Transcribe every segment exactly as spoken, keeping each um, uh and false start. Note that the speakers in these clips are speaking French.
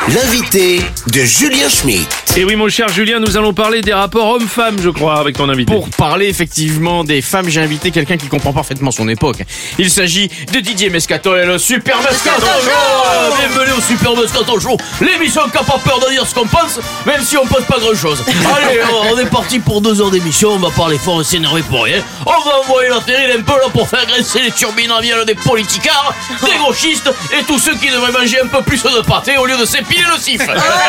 L'invité de Julien Schmitt. Et oui, mon cher Julien, nous allons parler des rapports hommes-femmes, je crois, avec ton invité. Pour parler effectivement des femmes, j'ai invité quelqu'un qui comprend parfaitement son époque. Il s'agit de Didier Mescaton et le Super Mescaton Show. Bienvenue au Super Mescaton Show, l'émission qui n'a pas peur de dire ce qu'on pense, même si on pense pas grand chose. Allez, on est parti pour deux heures d'émission, on va parler fort et s'énerver pour rien. On va envoyer la terrine un peu là pour faire graisser les turbines aviales des politicards, des gauchistes et tous ceux qui devraient manger un peu plus de pâté au lieu de s'épiler le siffle.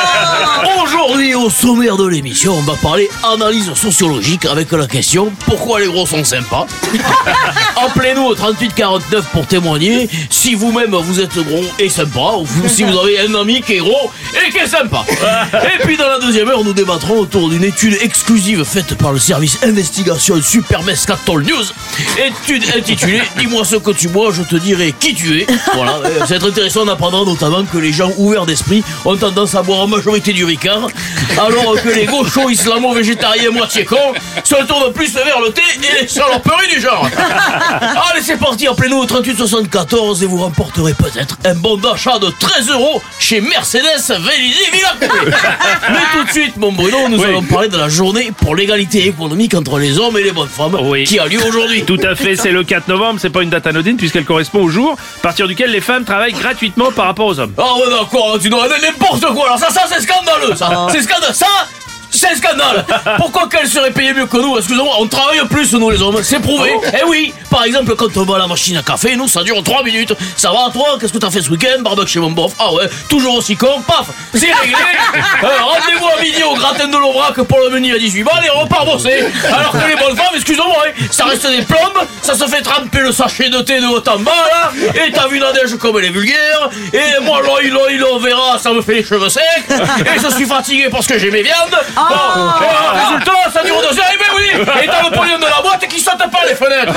Aujourd'hui, au sommaire de l'émission, on va parler analyse sociologique avec la question pourquoi les gros sont sympas. Appelez-nous au trente-huit quarante-neuf pour témoigner si vous-même vous êtes gros et sympa, ou si vous avez un ami qui est gros et qui est sympa. Et puis dans la deuxième heure, nous débattrons autour d'une étude exclusive faite par le service investigation Super Mescaton News. Étude intitulée Dis-moi ce que tu bois, je te dirai qui tu es. Voilà, c'est très intéressant d'apprendre notamment que les gens ouverts d'esprit ont tendance à boire en majorité du Ricard, alors que les gauchos islamo-végétariens moitié cons se tournent plus vers le thé et les saloperies du genre. Allez, c'est parti, appelez-nous au trente-huit soixante-quatorze et vous remporterez peut-être un bon d'achat de treize euros chez Mercedes Vélizy Villacoué. Mais tout de suite, mon Bruno, nous oui. allons parler de la journée pour l'égalité économique entre les hommes et les bonnes femmes oui. qui a lieu aujourd'hui. Tout à fait, c'est le quatre novembre, c'est pas une date anodine puisqu'elle correspond au jour à partir duquel les femmes travaillent gratuitement par rapport aux hommes. Ah ouais, d'accord, tu dois n'importe quoi, alors ça, ça c'est scandaleux, ça. C'est scandaleux, ça c'est un scandale. Pourquoi qu'elle serait payée mieux que nous? Excusez-moi, on travaille plus nous les hommes, c'est prouvé. Oh. Eh oui, par exemple quand on va à la machine à café, nous ça dure trois minutes. Ça va toi? Qu'est-ce que t'as fait ce week-end? Barbecue chez mon bof. Ah ouais, toujours aussi con, paf, c'est réglé. euh, Rendez-vous à midi au gratin de l'Aubrac pour le menu à dix-huit balles et on repart bosser. Alors que les bonnes femmes, excusez-moi, hein, ça reste des plombes, ça se fait tremper le sachet de thé de haut en bas là, et t'as vu Nadège comme elle est vulgaire, et moi là il il on verra, ça me fait les cheveux secs, et je suis fatigué parce que j'ai mes viandes. Bon, et alors, résultat, ça dure deux heures, et ben oui. Et t'as le pognon de la boîte qui saute pas les fenêtres.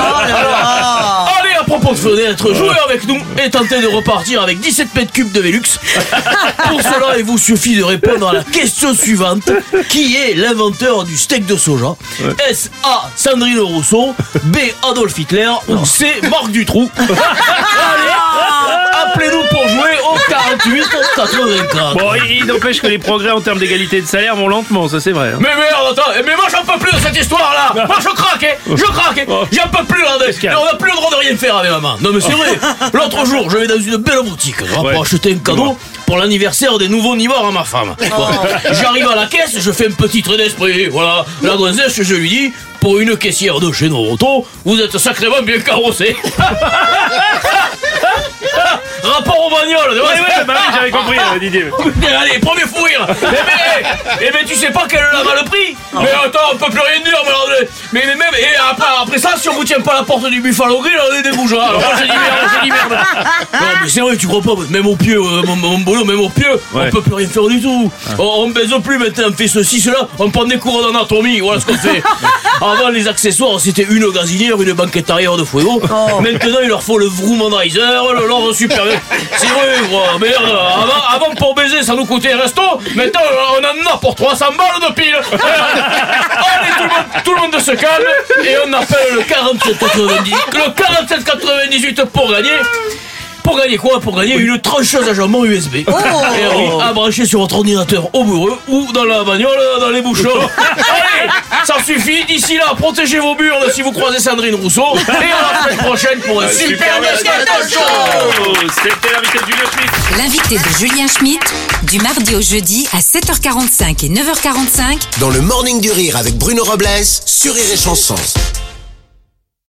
Alors, allez, à propos de fenêtres, jouez avec nous et tentez de repartir avec dix-sept mètres cubes de Velux. Pour cela, il vous suffit de répondre à la question suivante. Qui est l'inventeur du steak de soja? Ouais. Est-ce A. Sandrine Rousseau, B. Adolf Hitler ou C. Marc Dutroux? Allez, appelez-nous pour jouer au quarante-huit quatre-vingt-quatre. Bon, il n'empêche que les progrès en termes d'égalité de salaire vont lentement, ça c'est vrai. Hein. Mais merde, attends, mais moi j'en peux plus de cette histoire-là. Moi je craque, hein, je craque, hein. J'en peux plus là. On n'a plus le droit de rien faire avec maman. Non mais c'est vrai. L'autre jour, je vais dans une belle boutique hein, ouais. pour acheter un cadeau pour l'anniversaire des nouveaux nibards à ma femme. Oh. J'arrive à la caisse, je fais un petit trait d'esprit. Voilà, la gonzesse, je lui dis, pour une caissière de chez nos autos, vous êtes sacrément bien carrossé. Rapport aux bagnoles. Oui, oui, bah oui, j'avais compris, euh, Didier. Allez, premier fou rire. Eh ben, eh ben, tu sais pas qu'elle l'a mal pris. Oh. Mais attends, on peut plus rien dire. Mais, mais, mais même, et après, après ça, si on vous tient pas la porte du Buffalo Grill, on est des bourgeois. Alors moi, j'ai dit merde, j'ai dit merde. Non, mais c'est vrai, tu crois pas, même au pieu, euh, mon, mon boulot, même au pieu, ouais. on peut plus rien faire du tout. Ah. On, on baise plus maintenant, on fait ceci, cela, on prend des cours d'anatomie, voilà ce qu'on fait. Avant, les accessoires, c'était une gazinière, une banquette arrière de fuego. Oh. Maintenant, il leur faut le Vroomandrizer, le Love Super. C'est vrai, gros, merde. Avant, avant, pour baiser, ça nous coûtait un resto. Maintenant, on en a pour trois cents balles de pile. Allez, tout le monde, tout le monde se calme. Et on appelle le quarante-sept quatre-vingt-dix. Le quarante-sept quatre-vingt-dix-huit pour gagner. Pour gagner quoi? Pour gagner une trancheuse à jambon U S B. Oh. Et oui, à brancher sur votre ordinateur au bureau ou dans la bagnole, dans les bouchons. Allez, ça suffit. D'ici là, protégez vos burnes si vous croisez Sandrine Rousseau. Et à la semaine prochaine pour un super, super Mescaton Show. C'était l'invité de Julien Schmitt. L'invité de Julien Schmitt, du mardi au jeudi à sept heures quarante-cinq et neuf heures quarante-cinq. Dans le Morning du Rire avec Bruno Robles sur Rire et Chanson.